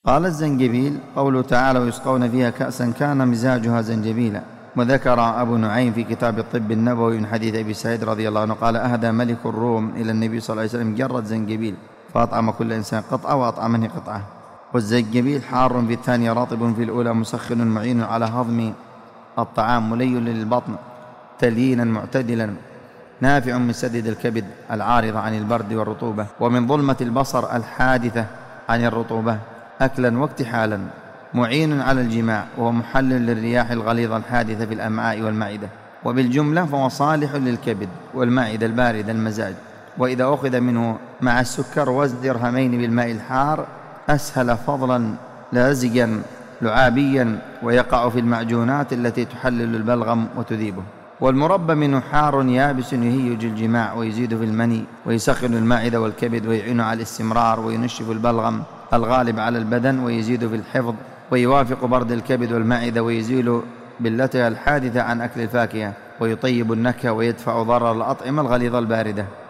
قال الزنجبيل قوله تعالى: ويسقون فيها كأسا كان مزاجها زنجبيلا. وذكر أبو نعيم في كتاب الطب النبوي من حديث أبي سعيد رضي الله عنه قال: أهدى ملك الروم إلى النبي صلى الله عليه وسلم جرة زنجبيل فأطعم كل إنسان قطعة وأطعمني قطعة. والزنجبيل حار في الثانية رطب في الأولى مسخن معين على هضم الطعام ملين للبطن تليينا معتدلا نافع من سدد الكبد العارضة عن البرد والرطوبة ومن ظلمة البصر الحادثة عن الرطوبة أكلا واكتحالا معين على الجماع وهو محلل للرياح الغليظة الحادثة في الأمعاء والمعدة. وبالجملة فهو صالح للكبد والمعدة الباردة المزاج. وإذا أخذ منه مع السكر وزن درهمين بالماء الحار أسهل فضلا لازجا لعابيا ويقع في المعجونات التي تحلل البلغم وتذيبه. والمربى منه حار يابس يهيج الجماع ويزيد في المني ويسخن المعدة والكبد ويعين على الاستمرار وينشف البلغم الغالب على البدن ويزيد في الحفظ ويوافق برد الكبد والمعدة ويزيل بلتها الحادثة عن أكل الفاكهة ويطيب النكهة ويدفع ضرر الأطعمة الغليظة الباردة.